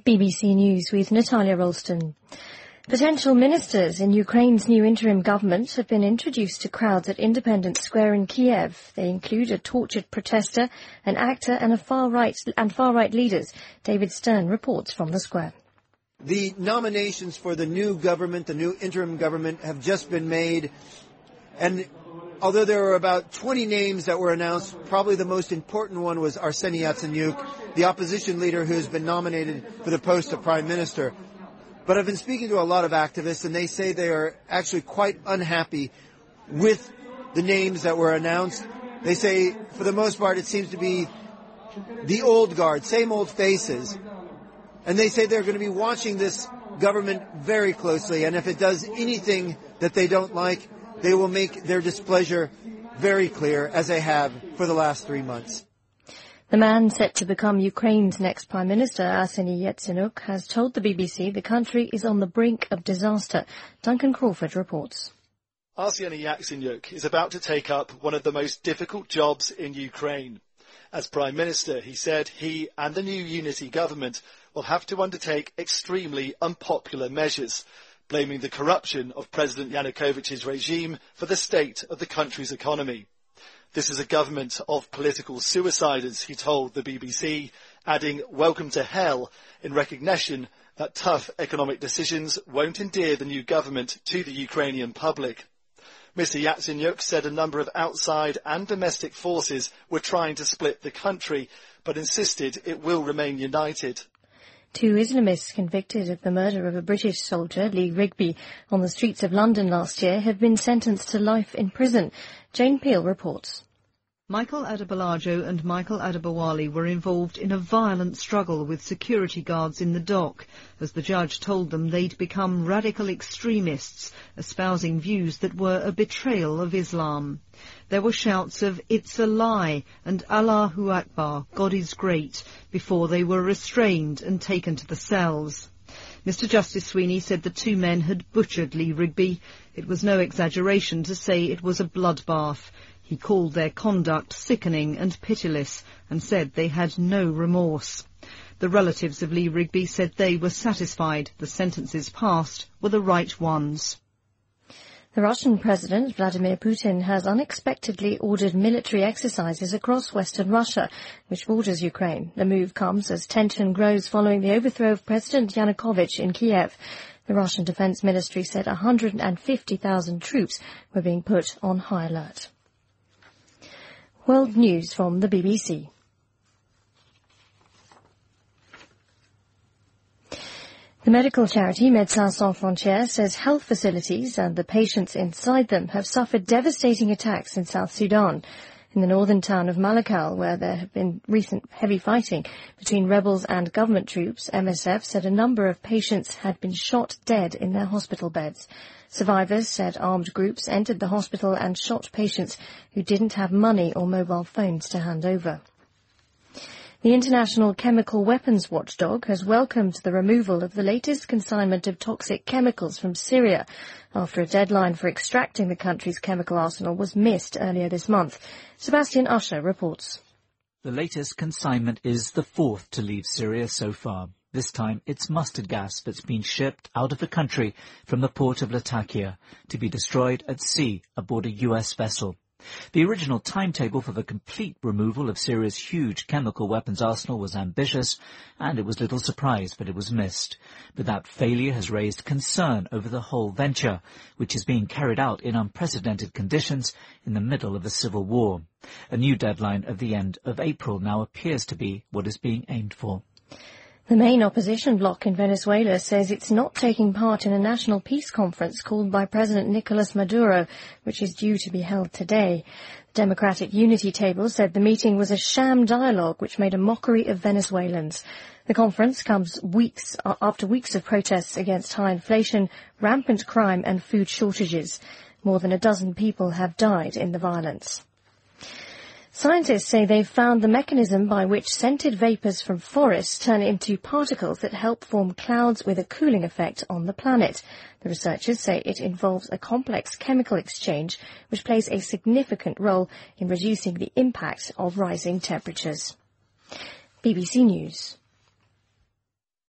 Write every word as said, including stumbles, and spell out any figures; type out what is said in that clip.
B B C News with Natalia Ralston. Potential ministers in Ukraine's new interim government have been introduced to crowds at Independence Square in Kiev. They include a tortured protester, an actor and a far-right and far-right leaders. David Stern reports from the square. The nominations for the new government, the new interim government, have just been made. And although there were about twenty names that were announced, probably the most important one was Arseniy Yatsenyuk, the opposition leader who has been nominated for the post of prime minister. But I've been speaking to a lot of activists, and they say they are actually quite unhappy with the names that were announced. They say, for the most part, it seems to be the old guard, same old faces. And they say they're going to be watching this government very closely, and if it does anything that they don't like, they will make their displeasure very clear, as they have for the last three months. The man set to become Ukraine's next Prime Minister, Arseniy Yatsenyuk, has told the B B C the country is on the brink of disaster. Duncan Crawford reports. Arseniy Yatsenyuk is about to take up one of the most difficult jobs in Ukraine. As Prime Minister, he said he and the new unity government will have to undertake extremely unpopular measures, blaming the corruption of President Yanukovych's regime for the state of the country's economy. This is a government of political suiciders, he told the B B C, adding welcome to hell in recognition that tough economic decisions won't endear the new government to the Ukrainian public. Mister Yatsenyuk said a number of outside and domestic forces were trying to split the country, but insisted it will remain united. Two Islamists convicted of the murder of a British soldier, Lee Rigby, on the streets of London last year have been sentenced to life in prison. Jane Peel reports. Michael Adebolajo and Michael Adebowale were involved in a violent struggle with security guards in the dock, as the judge told them they'd become radical extremists, espousing views that were a betrayal of Islam. There were shouts of "It's a lie" and "Allahu Akbar, God is great," before they were restrained and taken to the cells. Mister Justice Sweeney said the two men had butchered Lee Rigby. It was no exaggeration to say it was a bloodbath. He called their conduct sickening and pitiless and said they had no remorse. The relatives of Lee Rigby said they were satisfied the sentences passed were the right ones. The Russian President, Vladimir Putin, has unexpectedly ordered military exercises across western Russia, which borders Ukraine. The move comes as tension grows following the overthrow of President Yanukovych in Kiev. The Russian Defense Ministry said one hundred fifty thousand troops were being put on high alert. World News from the B B C. The medical charity Médecins Sans Frontières says health facilities and the patients inside them have suffered devastating attacks in South Sudan. In the northern town of Malakal, where there have been recent heavy fighting between rebels and government troops, M S F said a number of patients had been shot dead in their hospital beds. Survivors said armed groups entered the hospital and shot patients who didn't have money or mobile phones to hand over. The International Chemical Weapons Watchdog has welcomed the removal of the latest consignment of toxic chemicals from Syria after a deadline for extracting the country's chemical arsenal was missed earlier this month. Sebastian Usher reports. The latest consignment is the fourth to leave Syria so far. This time it's mustard gas that's been shipped out of the country from the port of Latakia to be destroyed at sea aboard a U S vessel. The original timetable for the complete removal of Syria's huge chemical weapons arsenal was ambitious, and it was little surprise that it was missed. But that failure has raised concern over the whole venture, which is being carried out in unprecedented conditions in the middle of a civil war. A new deadline of the end of April now appears to be what is being aimed for. The main opposition bloc in Venezuela says it's not taking part in a national peace conference called by President Nicolas Maduro, which is due to be held today. The Democratic Unity Table said the meeting was a sham dialogue which made a mockery of Venezuelans. The conference comes weeks after weeks of protests against high inflation, rampant crime and food shortages. More than a dozen people have died in the violence. Scientists say they've found the mechanism by which scented vapours from forests turn into particles that help form clouds with a cooling effect on the planet. The researchers say it involves a complex chemical exchange which plays a significant role in reducing the impact of rising temperatures. B B C News.